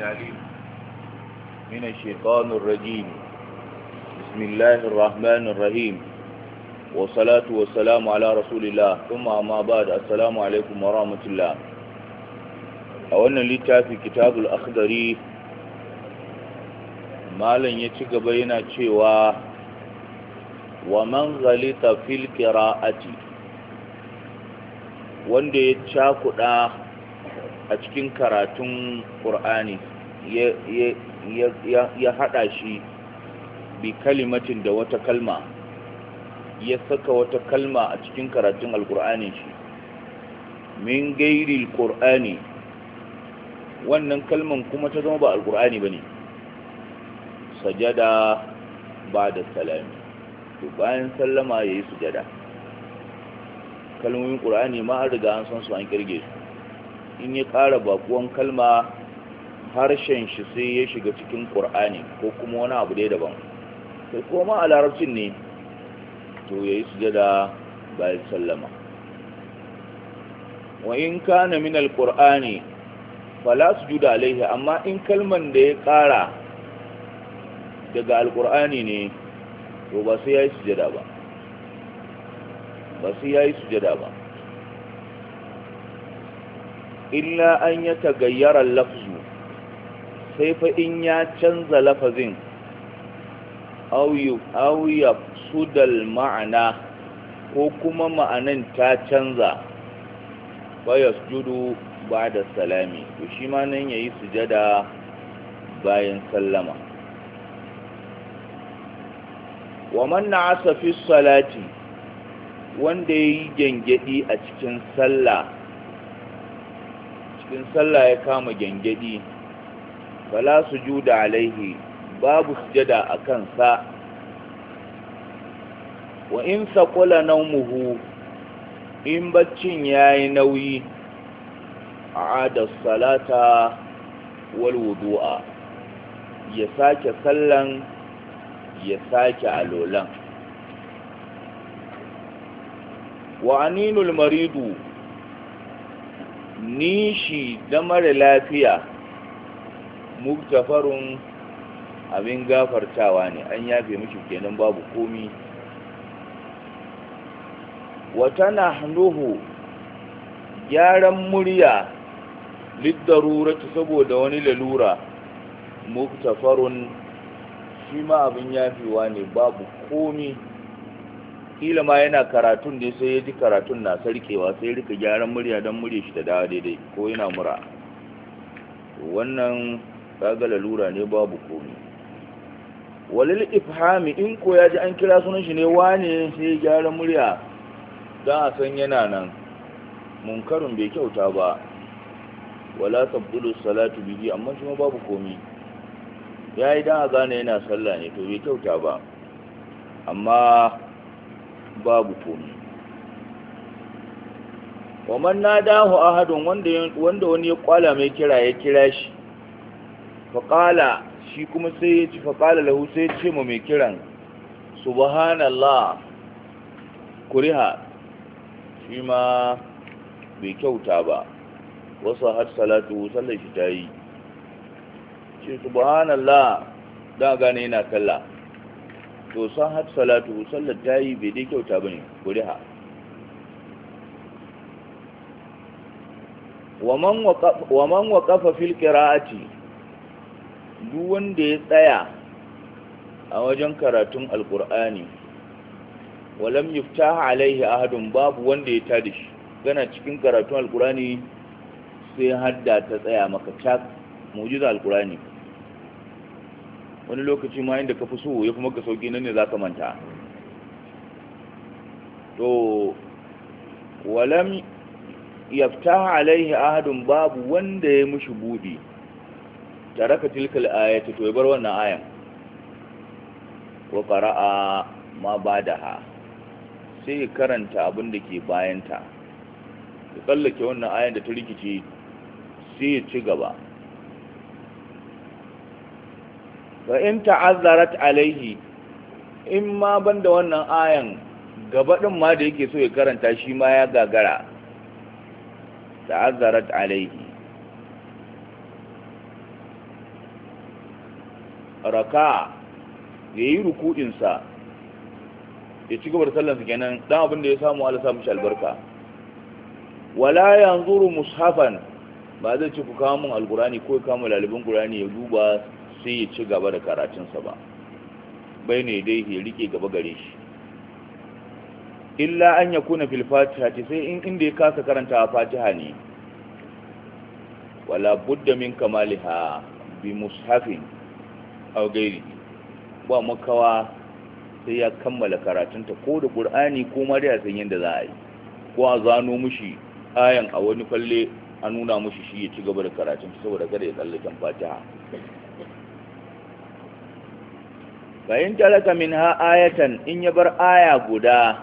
العليم من الشيطان الرجيم. بسم الله الرحمن الرحيم، والصلاة والسلام على رسول الله، ثم أما بعد. السلام عليكم ورحمة الله. أولا لتافي كتاب الأخضري malam ya ci gaba yana cewa wa man ghalita fil qira'ati, wanda ya cakuda a cikin karatun Qur'ani ya hada shi bi kalimatin da wata kalma, ya saka wata kalma a cikin karatun alqur'ani shi min gairil qur'ani, wannan kalman kuma ta zama ba alqur'ani bane, sajada ba da salami, to bayan sallama yayi sujada. Kalmomin Qur'ani ma an riga an san su, an kirge su. In ya ƙara bakuwan kalma, harshen shi sai ya shiga cikin Qur'ani ko kuma wani abu dai daban, sai kuma a larabcin ne, to yayi sujada bayan sallama. Wa in kana min al-Qur'ani fala sujuda alaihi, amma in kalman da ya ƙara daga alkur'ani ne, to ba sai yayi sujada ba, illa an ya tagayyara lafzu, sai fa in ya canza lafazin, aw yafsudal ma'ana, ko kuma ma'anan ta canza, fa yasjudu ba'da salami, to shi ma nan yayi sujada bayan sallama. wa man na'asa fi salati, wanda yayi gengedi a cikin sallah ya kama gengedi, fala sujuda alaihi, babu sujada akan sa. wa in saqala nawmuhu, in baccin yayi nauyi, a'ada salata wal wudu'a, ya sake sallan, ya sake alolan. wa aninul maridu, nishi da mara lafiya, muktafarun abin gafartawa ne, an yafe mishi kenan, babu komi. wa tanahnuhu, gyaran murya, liddarurati, saboda wani lalura, muktafarun shi ma abin yafewa ne, babu komi. kila ma yana karatun ne, sai ya ji karatun na sarkewa, sai rika gyaran murya don murya shi ta dawo daidai, ko yana mura, wannan kaga lalura ne, babu komi. walil ifhami, in ko ya ji an kira sunan shi ne wane, sai gyaran murya don a san yana nan, munkarin bai kyauta ba. wala tabdulu salatu bihi, amma shi ma babu komi. ya yi don a gane yana sallah ne, to bai kyauta ba, amma babu komi. wa man nadahu ahadun, wanda wani ya kwala mai kira, ya kira shi, faqala, shi kuma sai ya ci, faqala lahu, sai ya ce ma mai kiran, subhanallah, kuriha, shi ma bai kyauta ba. wasu har salatu, sallar shi ta yi. ce subhanallah, da gane yana kalla, to sahat salatu, sallar ta yi, bai dai kyauta bane, kuriha. wa man waqafa fil qira'ati, duk wanda ya tsaya a wajen karatun alqur'ani, walam yuftah alaihi ahadun, babu wanda ya tada shi, kana cikin karatun alqur'ani sai hadda ta tsaya maka cak, mu'jiza alqur'ani. wani lokaci ma inda ka fi so ya kuma ka sauki, nan ne za ka manta. to walam yaftaha alaihi ahadun, babu wanda ya mushi budi, taraka tilkal ayati, to ya bar wannan ayan. wa qara'a ma badaha, sai ya karanta abin da ke bayanta, ya tsallake wannan ayan da ta rikice, sai ya ci gaba. wa in ta'azzarat alaihi, in ma banda wannan ayan gaba din ma da yake so ya karanta shi ma ya gagara, ta'azzarat alaihi, raka yayi ruku'in sa ya ci gaba da sallar sa kenan dan abin da ya samu Allah samu shi albarka wala yanzuru mushafan ba zai ci ku kawo mun alqurani ko kawo mun lalibin qurani ya duba sai ya ci gaba da karatun sa ba bai ne dai ya rike gaba gare shi illa an yakuna fil fatiha sai inda ya kasa karanta fatiha ne wala budda min kamaliha bi mushafin aw gairi ba makawa sai ya kammala karatunta ko da qur'ani ko ma da san yanda za a yi ko a zano mushi ayan a wani falle a nuna mushi shi ya ci gaba da karatun saboda kada ya tsallaken fatiha bayan talaka minha ayatan in ya bar aya guda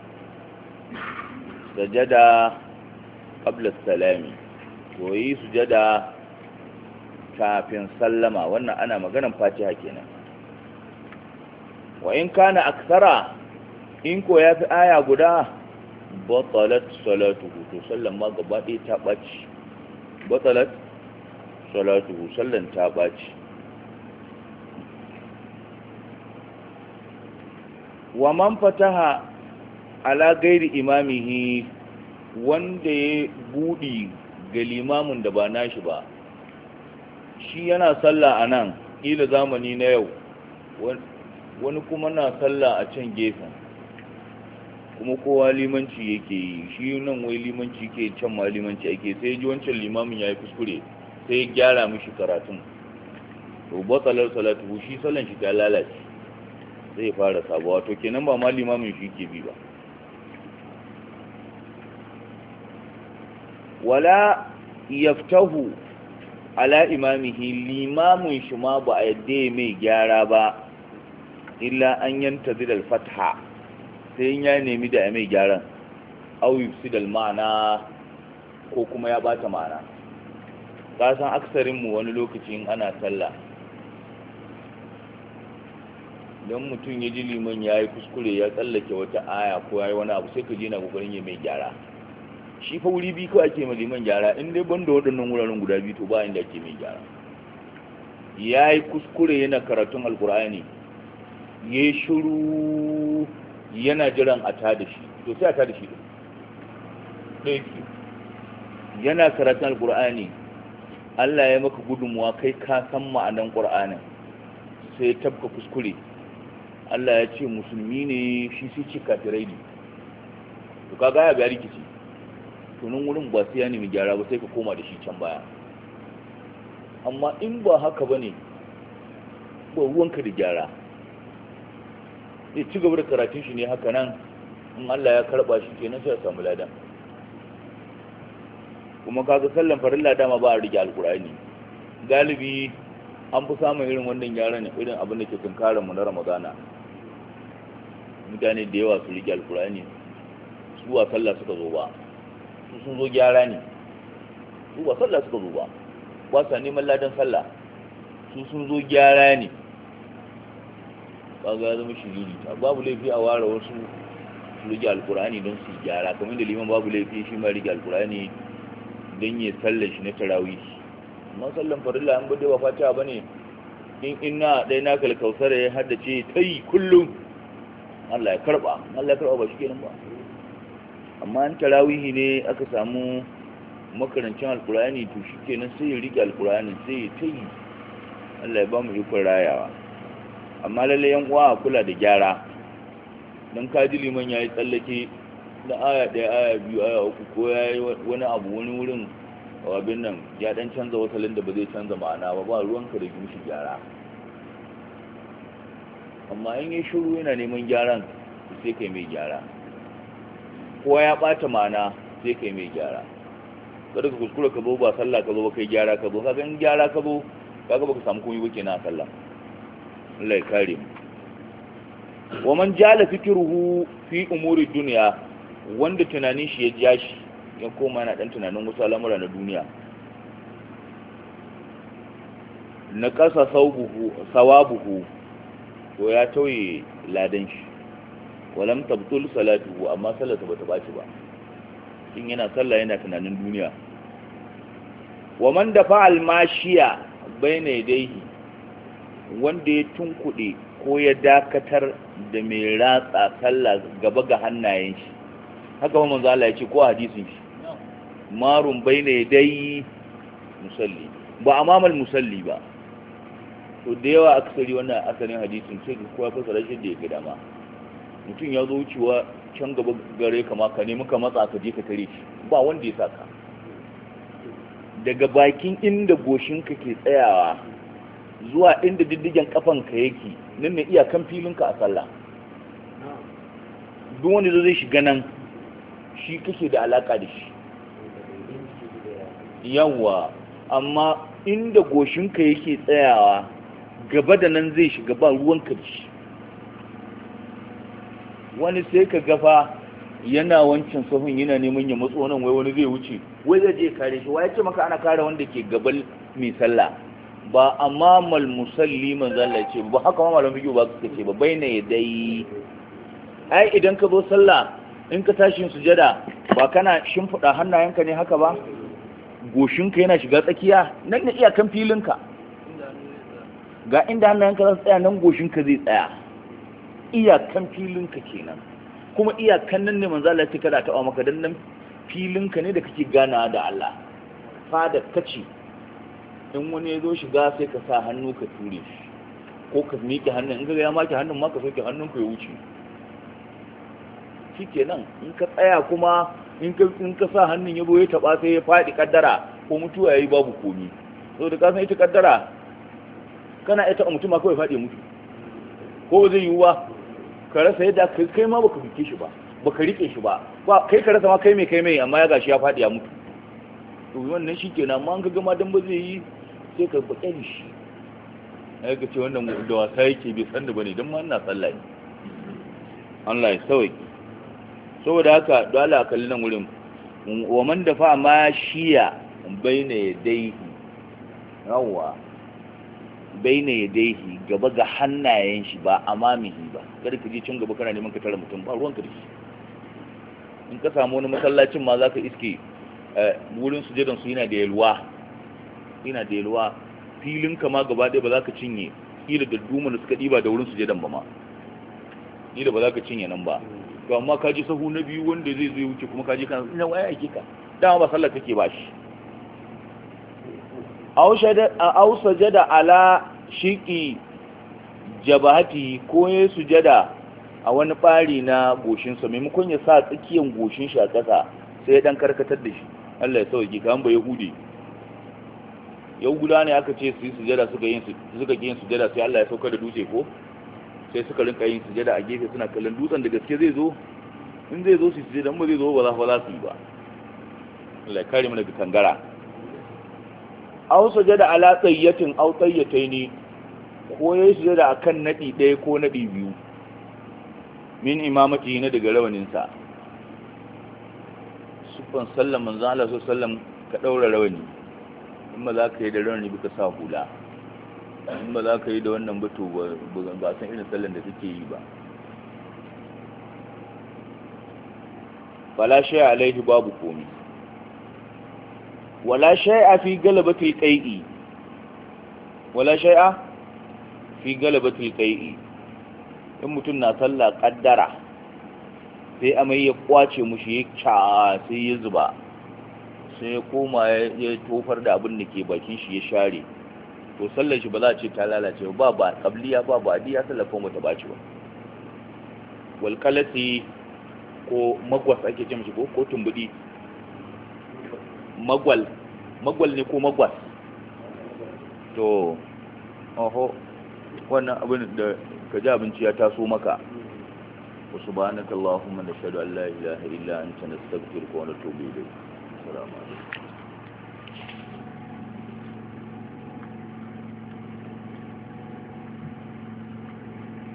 sajada qabla salami to yi sujada kafin sallama wannan ana maganan fatiha kenan wa in kana aksara in ko yafi aya guda batalat salatuhu to sallan ma gaba ɗaya ta ɓaci batalat salatuhu sallan ta ɓaci wa man fataha ala gairi imamihi wanda ya budi ga limamin da ba nashi ba shi yana sallah a nan ƙila zamani na yau wani kuma na sallah a can gefen kuma kowa limanci yake yi shi nan wai limanci ke can ma limanci ake sai ji wancan limamin ya yi kuskure sai ya gyara mishi karatun to batsalar salatu shi sallan shi ta lalace sai ya fara sabuwa to kenan ba ma limamin shi ke bi ba wala yaftahu ala imamihi limamin shi ma ba a yadda mai gyara ba illa an yantazir al-fatha sai ya nemi da mai gyaran aw yufsid al-ma'na ko kuma ya bata ma'ana ka san aksarin mu wani lokacin ana sallah don mutum ya ji liman ya yi kuskure ya tsallake wata aya ko ya yi wani abu sai ka ji na kokarin ya mai gyara shi fa wuri biyu kawai ake ma liman gyara in dai banda waɗannan wuraren guda biyu to ba inda ake mai gyara ya yi kuskure yana karatun alkur'ani ya yi shiru yana jiran a tada shi to sai a tada shi ɗaya yana karatun alkur'ani Allah ya maka gudunmuwa kai ka san ma'anan ƙur'anin sai ya tabka kuskure Allah ya ce musulmi ne shi sai ce kafirai ne to kaga ya ga rikici to nan wurin ba sai ya nemi gyara ba sai ka koma da shi can baya amma in ba haka bane ba ruwanka da gyara sai ci gaba da karatun shi ne haka nan in Allah ya karba shi kenan sai ya samu ladan kuma kaga sallan farilla dama ba a rike alkurani galibi an fi samun irin wannan gyaran irin abin da ke tunkarar mu na ramadana mutane da yawa su rike alkurani su ba sallah suka zo ba su sun zo gyara ne su ba sallah suka zo ba ba sa neman ladan sallah su sun zo gyara ne kaga ya zama shiriri ta babu laifi a ware wasu su rike alkurani don su gyara kamar da liman babu laifi shi ma rike alkurani don yi sallar shi na tarawih amma sallan farilla an bude ba fatiha bane in inna dai na kalkausar ya haddace tai kullum Allah ya karba ba shi kenan ba amma an tarawih ne aka samu makarancin alkurani to shi kenan sai ya rike alkurani sai ya tai Allah ya ba mu ikon rayawa amma lalle yan uwa kula da gyara dan kaji liman yayi tsallake da aya ɗaya aya biyu aya uku ko ya yi wani abu wani wurin abin nan ya ɗan canza wasalin da ba zai canza ma'ana ba ba ruwanka da mishi gyara amma in yi shiru yana neman gyaran sai kai mai gyara ko ya ɓata ma'ana sai kai mai gyara kada ka kuskura ka zo ba sallah ka zo ba kai gyara ka zo kaga in gyara ka zo kaga baka samu komai ba kenan a sallah Allah ya kare mu wa man jala fikruhu fi umuri dunya wanda tunanin shi ya ja shi ya koma yana dan tunanin wasu al'amura na duniya na kasa sawabuhu to ya tauye ladan shi walam tabtul salatuhu amma sallata bata baci ba in yana sallah yana tunanin duniya wa man dafa al-mashiya bayna yadayhi wanda ya tunkuɗe ko ya dakatar da mai ratsa sallah gaba ga hannayen shi haka ba manzo Allah ya ce ko hadisin shi marun baina yadai musalli ba amamal musalli ba to da yawa aksari wannan asalin hadisin sai kowa fasara shi da yake dama mutum ya zo wucewa can gaba gare kama ka nemi ka matsa ka je ka tare shi ba wanda ya saka daga bakin inda goshinka ke tsayawa zuwa inda diddigen kafanka yake nan ne iyakan filinka a sallah duk wanda zai shiga nan shi kake da alaka da shi yawa amma inda goshinka yake tsayawa gaba da nan zai shiga ba ruwanka da shi wani sai ka gafa yana wancan sahun yana neman ya matso nan wai wani zai wuce wai zai je kare shi wai ya ce maka ana kare wanda ke gabal mai sallah ba amamal musalli manzo Allah ce ba haka ma malamin fiqh ba suka ce ba baina yadai ai idan ka zo sallah in ka tashi sujada ba kana shimfida hannayenka ne haka ba goshinka yana shiga tsakiya nan ne iyakan filinka ga inda hannayenka za su tsaya nan goshinka zai tsaya iyakan filinka kenan kuma iyakan nan ne manzo Allah ya ce kada ta maka dan nan filinka ne da kake ganawa da Allah fada kace in wani ya zo shiga sai ka sa hannu ka ture shi ko ka miƙe hannun in ka ga ya maki hannun ma ka soke hannunka ya wuce shikenan in ka tsaya kuma in ka sa hannun ya zo ya taba sai ya faɗi kaddara ko mutuwa yayi babu komi saboda ka san ita kaddara kana ita mutum ma kawai faɗi mutu ko zai yiwu ba ka rasa yadda kai ma baka fike shi ba baka rike shi ba kai ka rasa ma kai mai amma ya gashi ya faɗi ya mutu to wannan shikenan amma an ga gama dan ba zai yi sai ka bakari shi ai ga ce wannan da wasa yake bai san da bane dan ma ina sallah ne Allah ya sauke saboda haka dole a kalli nan wurin wa man dafa ma shiya baina yadayhi yawa baina yadayhi gaba ga hannayen shi ba amamihi ba kada ka je cin gaba kana neman ka tare mutum ba ruwanka da shi in ka samu wani masallacin ma zaka iske wurin sujudan su yana da yalwa filin ka ma gaba ɗaya ba za ka cinye kila da duma da suka ɗiba da wurin sujudan ba ma kila ba za ka cinye nan ba to amma ka ji sahu na biyu wanda zai zo wuce kuma ka ji kana ina waya ake ka dama ba sallar kake ba shi aw sajada ala shiqi jabahati ko ya sujada a wani bari na goshin sa maimakon ya sa tsakiyan goshin shi a ƙasa sai ya dan karkatar da shi Allah ya sauke ka an ba yahudi yahuda ne aka ce su yi sujada suka yin sujada sai Allah ya sauka da dutse ko sai suka rinka yin sujada a gefe suna kallon dutsen da gaske zai zo in zai zo su sujada ba zai zo ba za su yi ba Allah ya kare mu daga kangara aw sujada ala tayyatin aw tayyataini ko yayi sujada akan nadi ɗaya ko nadi biyu min imamati ne daga rawanin sa sufan sallan manzo Allah sallam ka daura rawani in ba za ka yi da rawani ba ka sa hula in ba za ka yi da wannan bato ba san irin sallan da suke yi ba fala shay alaihi babu komi wala shay'a fi galabatil qai'i wala shay'a fi galabatil qai'i in mutum na sallah kaddara sai amai ya kwace mushi ya ca sai ya zuba sai ya koma ya tofar da abin da ke bakin shi ya share to sallar shi ba za a ce ta lalace ba ba qabliya ba ba diya sallar ko mata bace ba wal qalati ko magwas ake ce mishi ko tumbudi magwal ne ko magwas to oho wannan abin da ka ji abinci ya taso maka wa subhanaka allahumma nashhadu an la ilaha illa anta nastaghfiruka wa natubu ilayk assalamu alaikum